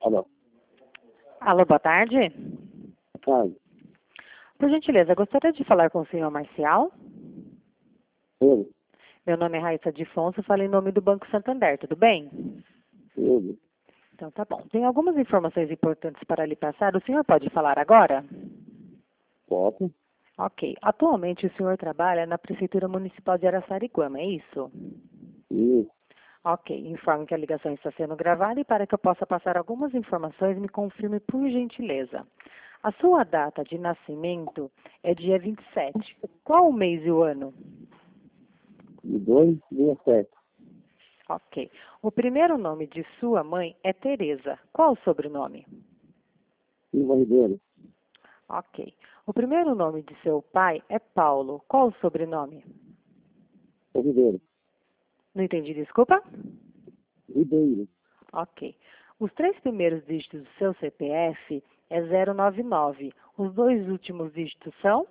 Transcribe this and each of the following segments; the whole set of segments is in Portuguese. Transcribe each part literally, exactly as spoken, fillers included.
Alô, Alô, boa tarde. tarde. Por gentileza, gostaria de falar com o senhor Marcial. Ele, Meu nome é Raíssa Difonso, falo em nome do Banco Santander, tudo bem? ele, Então tá bom. Tem algumas informações importantes para lhe passar. O senhor pode falar agora? pode, Ok. Atualmente o senhor trabalha na Prefeitura Municipal de Araçariguama, é isso? isso, Ok. Informe que a ligação está sendo gravada e para que eu possa passar algumas informações, me confirme por gentileza. A sua data de nascimento é dia vinte e sete. Qual o mês e o ano? de dois, dezessete, Ok. O primeiro nome de sua mãe é Tereza. Qual o sobrenome? Silva Ribeiro, Ok. O primeiro nome de seu pai é Paulo. Qual o sobrenome? Ribeiro, Não entendi, desculpa? Ribeiro, Ok. Os três primeiros dígitos do seu C P F é zero nove nove. Os dois últimos dígitos são?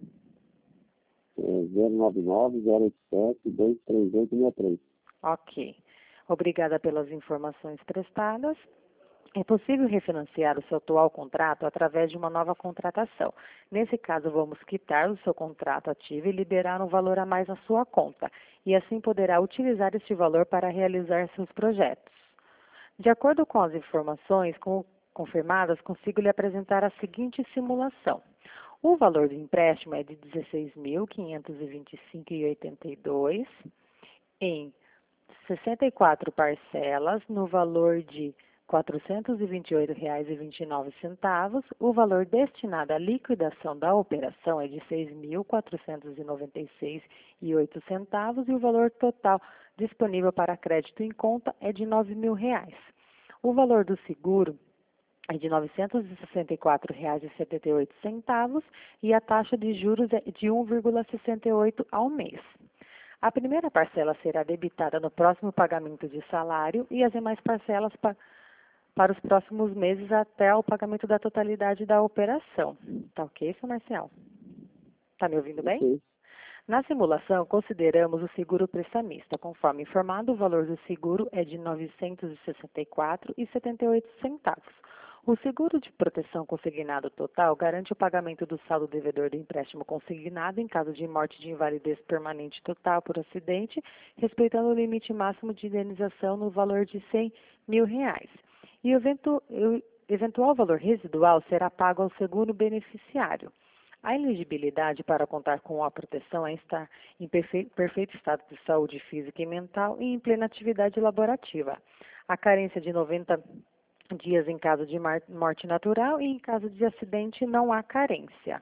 é, zero nove nove, zero oito sete, dois três oito seis três. Ok. Obrigada pelas informações prestadas. É possível refinanciar o seu atual contrato através de uma nova contratação. Nesse caso, vamos quitar o seu contrato ativo e liberar um valor a mais na sua conta. E assim poderá utilizar este valor para realizar seus projetos. De acordo com as informações com- confirmadas, consigo lhe apresentar a seguinte simulação. O valor do empréstimo é de dezesseis mil quinhentos e vinte e cinco reais e oitenta e dois em sessenta e quatro parcelas no valor de quatrocentos e vinte e oito reais e vinte e nove centavos. O valor destinado à liquidação da operação é de seis mil quatrocentos e noventa e seis reais e oito centavos e o valor total disponível para crédito em conta é de nove mil reais. O valor do seguro é de novecentos e sessenta e quatro reais e setenta e oito centavos e a taxa de juros é de um vírgula sessenta e oito ao mês. A primeira parcela será debitada no próximo pagamento de salário e as demais parcelas pa para os próximos meses até o pagamento da totalidade da operação. Tá ok, seu Marcial? Tá me ouvindo bem? Ok, Na simulação, consideramos o seguro prestamista. Conforme informado, o valor do seguro é de novecentos e sessenta e quatro reais e setenta e oito centavos. O seguro de proteção consignado total garante o pagamento do saldo devedor do empréstimo consignado em caso de morte de invalidez permanente total por acidente, respeitando o limite máximo de indenização no valor de cem mil reais. E o eventu- o eventual valor residual será pago ao seguro beneficiário. A elegibilidade para contar com a proteção é estar em perfe- perfeito estado de saúde física e mental e em plena atividade laborativa. A carência de noventa dias em caso de mar- morte natural e em caso de acidente não há carência.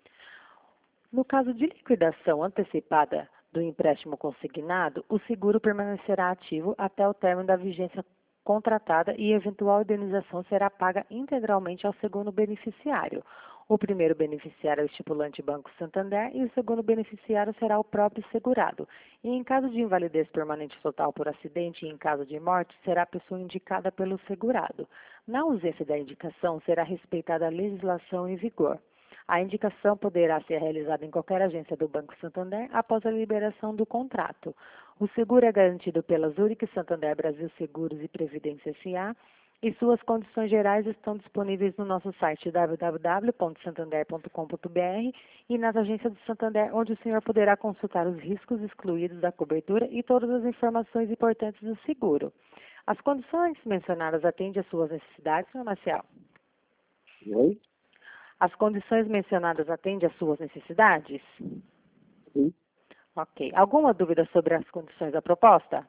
No caso de liquidação antecipada do empréstimo consignado, o seguro permanecerá ativo até o término da vigência contratada e eventual indenização será paga integralmente ao segundo beneficiário. O primeiro beneficiário é o estipulante Banco Santander e o segundo beneficiário será o próprio segurado. E em caso de invalidez permanente total por acidente e em caso de morte, será a pessoa indicada pelo segurado. Na ausência da indicação, será respeitada a legislação em vigor. A indicação poderá ser realizada em qualquer agência do Banco Santander após a liberação do contrato. O seguro é garantido pela Zurich Santander Brasil Seguros e Previdência S A e suas condições gerais estão disponíveis no nosso site w w w ponto santander ponto com ponto b r e nas agências do Santander, onde o senhor poderá consultar os riscos excluídos da cobertura e todas as informações importantes do seguro. As condições mencionadas atendem às suas necessidades, senhor Marcial? oi, As condições mencionadas atendem às suas necessidades? sim, Ok. Alguma dúvida sobre as condições da proposta?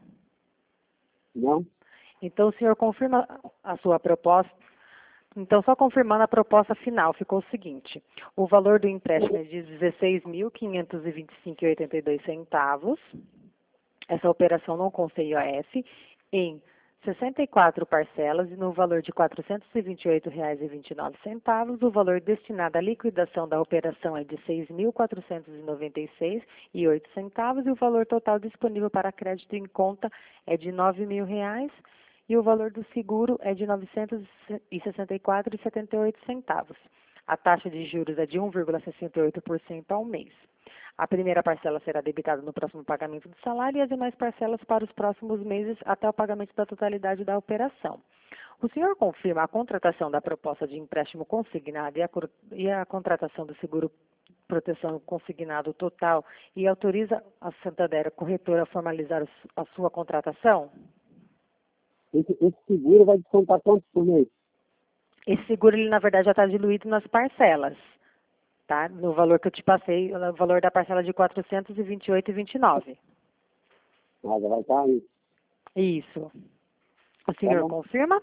não, Então, o senhor confirma a sua proposta. Então, só confirmando a proposta final, ficou o seguinte. O valor do empréstimo é de dezesseis mil quinhentos e vinte e cinco reais e oitenta e dois centavos. Essa operação não consta I O F em sessenta e quatro parcelas e no valor de quatrocentos e vinte e oito reais e vinte e nove centavos. O valor destinado à liquidação da operação é de seis mil quatrocentos e noventa e seis reais e oito centavos e o valor total disponível para crédito em conta é de nove mil reais e o valor do seguro é de novecentos e sessenta e quatro reais e setenta e oito centavos. A taxa de juros é de um vírgula sessenta e oito por cento ao mês. A primeira parcela será debitada no próximo pagamento do salário e as demais parcelas para os próximos meses até o pagamento da totalidade da operação. O senhor confirma a contratação da proposta de empréstimo consignado e a, e a contratação do seguro proteção consignado total e autoriza a Santander, a corretora, a formalizar a sua contratação? Esse, esse seguro vai descontar quanto por mês? Esse seguro, ele na verdade já está diluído nas parcelas, tá? No valor que eu te passei, no valor da parcela de quatrocentos e vinte e oito reais e vinte e nove centavos. Ah, já vai estar aí. Isso. O senhor Tá bom. confirma?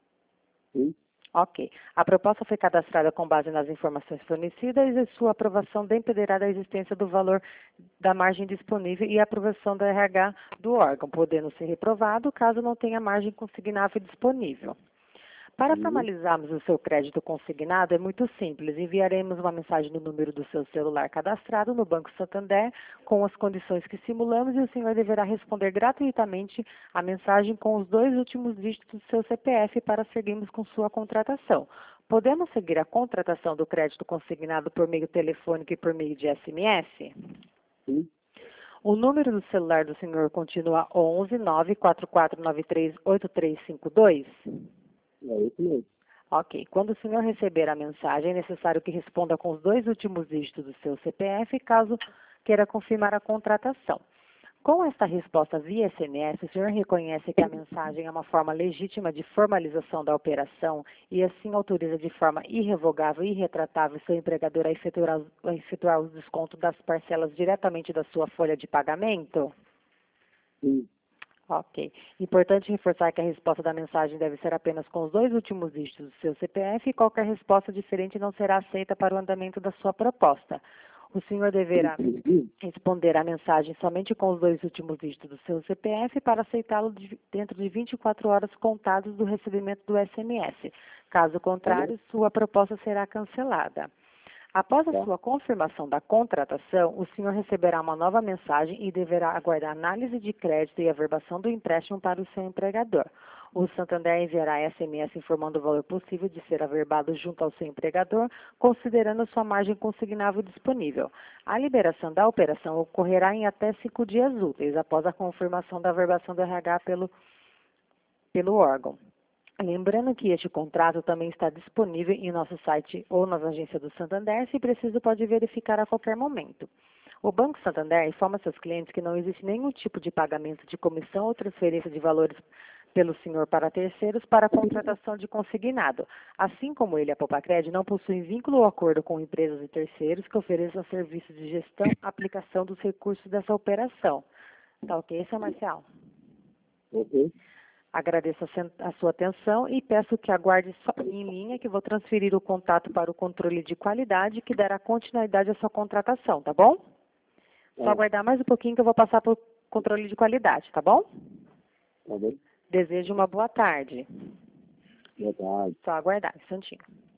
Sim. Ok. A proposta foi cadastrada com base nas informações fornecidas e sua aprovação dependerá da existência do valor da margem disponível e a aprovação do R H do órgão, podendo ser reprovado caso não tenha margem consignável disponível. Para Sim. formalizarmos o seu crédito consignado, é muito simples. Enviaremos uma mensagem no número do seu celular cadastrado no Banco Santander com as condições que simulamos e o senhor deverá responder gratuitamente a mensagem com os dois últimos dígitos do seu C P F para seguirmos com sua contratação. Podemos seguir a contratação do crédito consignado por meio telefônico e por meio de S M S? Sim. O número do celular do senhor continua onze nove quatro quatro nove três oito três cinco dois? É isso mesmo. Ok. Quando o senhor receber a mensagem, é necessário que responda com os dois últimos dígitos do seu C P F, caso queira confirmar a contratação. Com esta resposta via S M S, o senhor reconhece que a mensagem é uma forma legítima de formalização da operação e assim autoriza de forma irrevogável e irretratável seu empregador a efetuar, a efetuar o desconto das parcelas diretamente da sua folha de pagamento? Sim. Ok. Importante reforçar que a resposta da mensagem deve ser apenas com os dois últimos dígitos do seu C P F e qualquer resposta diferente não será aceita para o andamento da sua proposta. O senhor deverá responder à mensagem somente com os dois últimos dígitos do seu C P F para aceitá-lo de- dentro de vinte e quatro horas contadas do recebimento do S M S. Caso contrário, sua proposta será cancelada. Após a Tá. sua confirmação da contratação, o senhor receberá uma nova mensagem e deverá aguardar análise de crédito e averbação do empréstimo para o seu empregador. O Santander enviará S M S informando o valor possível de ser averbado junto ao seu empregador, considerando sua margem consignável disponível. A liberação da operação ocorrerá em até cinco dias úteis após a confirmação da averbação do R H pelo, pelo órgão. Lembrando que este contrato também está disponível em nosso site ou nas agências do Santander, se preciso pode verificar a qualquer momento. O Banco Santander informa seus clientes que não existe nenhum tipo de pagamento de comissão ou transferência de valores pelo senhor para terceiros para a contratação de consignado. Assim como ele, a Popacred, não possui vínculo ou acordo com empresas e terceiros que ofereçam serviços de gestão, aplicação dos recursos dessa operação. Tá ok, seu Marcial? Ok. Agradeço a, sen- a sua atenção e peço que aguarde só em linha que vou transferir o contato para o controle de qualidade que dará continuidade à sua contratação, tá bom? Só É. aguardar mais um pouquinho que eu vou passar para o controle de qualidade, tá bom? Tá bem? Desejo uma boa tarde. Boa tarde. Só aguardar, um instantinho.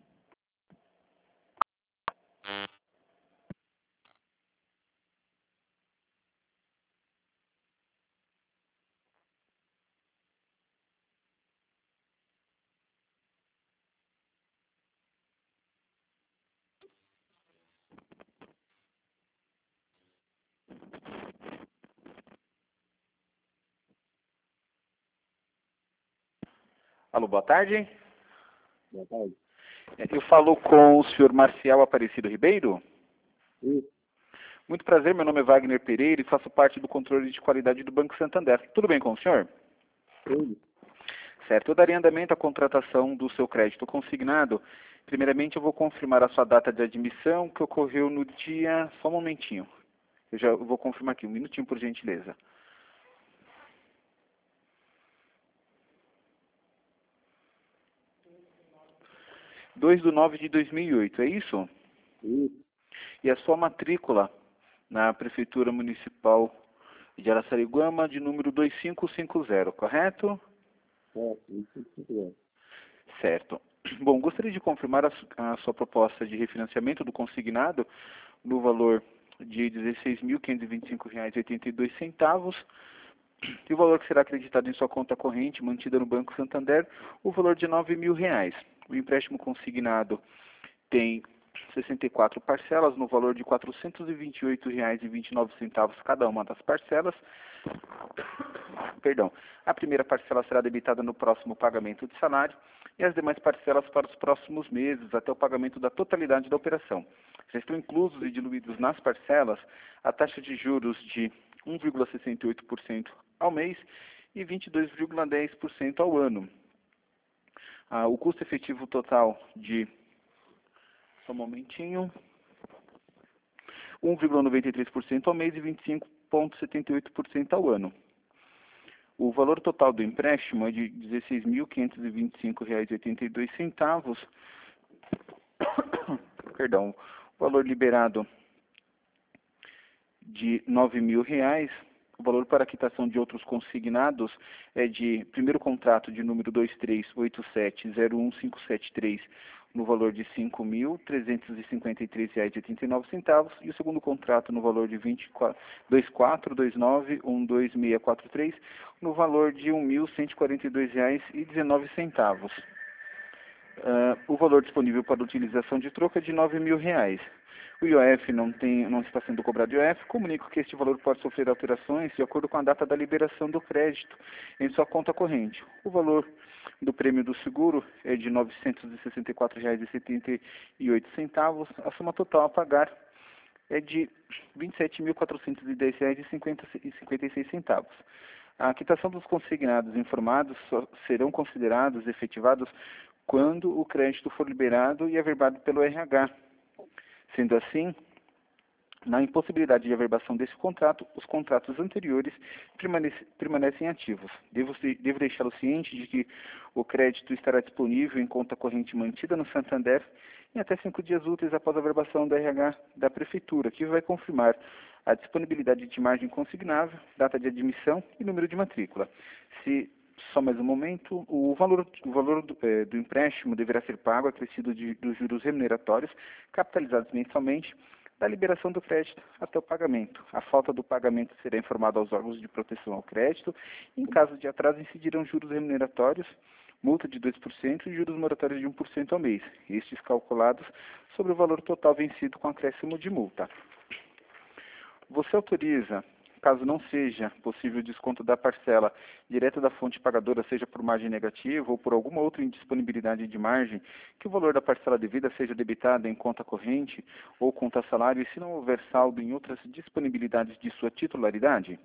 Alô, boa tarde. Boa tarde. Eu falo com o senhor Marcial Aparecido Ribeiro. Isso. Muito prazer, meu nome é Wagner Pereira e faço parte do controle de qualidade do Banco Santander. Tudo bem com o senhor? Tudo. Certo, eu daria andamento à contratação do seu crédito consignado. Primeiramente, eu vou confirmar a sua data de admissão, que ocorreu no dia... Só um momentinho. Eu já vou confirmar aqui, um minutinho, por gentileza. dois de nove de dois mil e oito, é isso? Isso. E a sua matrícula na Prefeitura Municipal de Araçariguama, de número dois cinco cinco zero, correto? É, isso que é. Certo. Bom, gostaria de confirmar a, su- a sua proposta de refinanciamento do consignado no valor de dezesseis mil quinhentos e vinte e cinco reais e oitenta e dois centavos e o valor que será acreditado em sua conta corrente mantida no Banco Santander, o valor de nove mil reais. O empréstimo consignado tem sessenta e quatro parcelas no valor de quatrocentos e vinte e oito reais e vinte e nove centavos cada uma das parcelas, Perdão. A primeira parcela será debitada no próximo pagamento de salário e as demais parcelas para os próximos meses, até o pagamento da totalidade da operação. Já estão inclusos e diluídos nas parcelas a taxa de juros de um vírgula sessenta e oito por cento ao mês e vinte e dois vírgula dez por cento ao ano. Ah, o custo efetivo total de... Só um momentinho... um vírgula noventa e três por cento ao mês e vinte e cinco vírgula setenta e oito por cento ao ano. O valor total do empréstimo é de dezesseis mil quinhentos e vinte e cinco reais e oitenta e dois centavos. Perdão. O valor liberado de nove mil reais. O valor para quitação de outros consignados é de primeiro contrato de número dois três oito sete zero um cinco sete três no valor de cinco mil trezentos e cinquenta e três reais e oitenta e nove centavos e o segundo contrato no valor de dois quatro dois nove um dois seis quatro três no valor de um mil cento e quarenta e dois reais e dezenove centavos. Uh, o valor disponível para utilização de troca é de nove mil reais. O I O F não, tem, não está sendo cobrado I O F. Comunico que este valor pode sofrer alterações de acordo com a data da liberação do crédito em sua conta corrente. O valor do prêmio do seguro é de novecentos e sessenta e quatro reais e setenta e oito centavos. A soma total a pagar é de vinte e sete mil quatrocentos e dez reais e cinquenta e seis centavos. A quitação dos consignados informados só serão considerados efetivados quando o crédito for liberado e averbado pelo R H. Sendo assim, na impossibilidade de averbação desse contrato, os contratos anteriores permanecem, permanecem ativos. Devo, devo deixá-lo ciente de que o crédito estará disponível em conta corrente mantida no Santander em até cinco dias úteis após a averbação do R H da Prefeitura, que vai confirmar a disponibilidade de margem consignável, data de admissão e número de matrícula. Se Só mais um momento. O valor, o valor do, eh, do empréstimo deverá ser pago acrescido de, dos juros remuneratórios, capitalizados mensalmente, da liberação do crédito até o pagamento. A falta do pagamento será informada aos órgãos de proteção ao crédito. Em caso de atraso, incidirão juros remuneratórios, multa de dois por cento e juros moratórios de um por cento ao mês, estes calculados sobre o valor total vencido com acréscimo de multa. Você autoriza, caso não seja possível o desconto da parcela direta da fonte pagadora, seja por margem negativa ou por alguma outra indisponibilidade de margem, que o valor da parcela devida seja debitado em conta corrente ou conta salário, e se não houver saldo em outras disponibilidades de sua titularidade?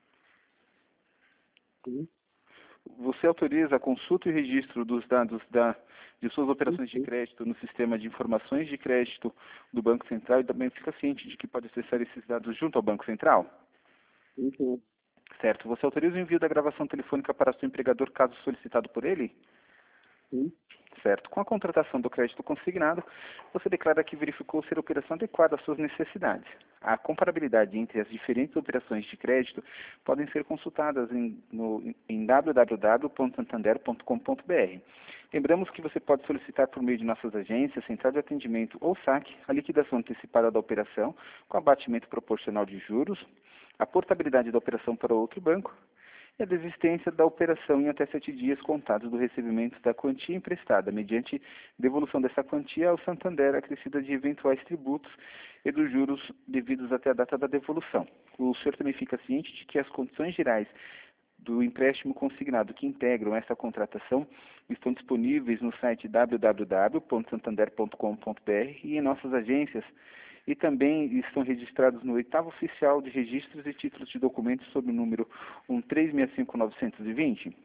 Sim. Você autoriza a consulta e registro dos dados da, de suas operações Sim. de crédito no sistema de informações de crédito do Banco Central e também fica ciente de que pode acessar esses dados junto ao Banco Central? Sim. Certo. Você autoriza o envio da gravação telefônica para seu empregador caso solicitado por ele? Sim. Certo. Com a contratação do crédito consignado, você declara que verificou ser a operação adequada às suas necessidades. A comparabilidade entre as diferentes operações de crédito podem ser consultadas em, no, em w w w ponto santander ponto com ponto b r. Lembramos que você pode solicitar por meio de nossas agências, central de atendimento ou saque, a liquidação antecipada da operação com abatimento proporcional de juros, a portabilidade da operação para outro banco e a desistência da operação em até sete dias contados do recebimento da quantia emprestada, mediante devolução dessa quantia ao Santander, acrescida de eventuais tributos e dos juros devidos até a data da devolução. O senhor também fica ciente de que as condições gerais do empréstimo consignado que integram essa contratação estão disponíveis no site w w w ponto santander ponto com ponto b r e em nossas agências, e também estão registrados no oitavo oficial de registros e títulos de documentos sob o número um três seis cinco nove dois zero?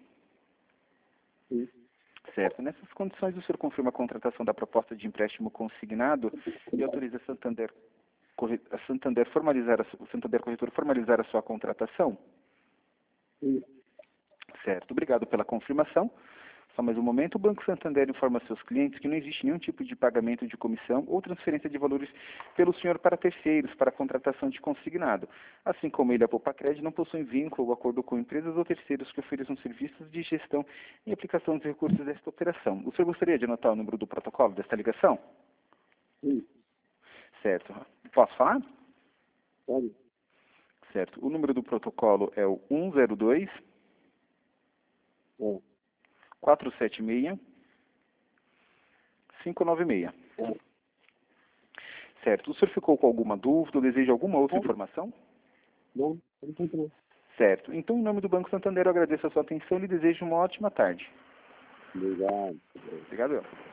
Sim. Certo. Nessas condições, o senhor confirma a contratação da proposta de empréstimo consignado e autoriza a Santander, a Santander, formalizar a, o Santander Corretor formalizar a sua contratação? Sim. Certo. Obrigado pela confirmação. Só mais um momento. O Banco Santander informa seus clientes que não existe nenhum tipo de pagamento de comissão ou transferência de valores pelo senhor para terceiros para a contratação de consignado. Assim como ele, a Popacred, não possui vínculo ou acordo com empresas ou terceiros que ofereçam serviços de gestão e aplicação dos recursos desta operação. O senhor gostaria de anotar o número do protocolo desta ligação? Sim. Certo. Posso falar? Pode. Certo. O número do protocolo é o um zero dois, É. quatro sete seis, cinco nove seis. É. Certo. O senhor ficou com alguma dúvida ou deseja alguma outra informação? Não, não tem problema. Certo. Então, em nome do Banco Santander, eu agradeço a sua atenção e lhe desejo uma ótima tarde. Obrigado. Obrigado.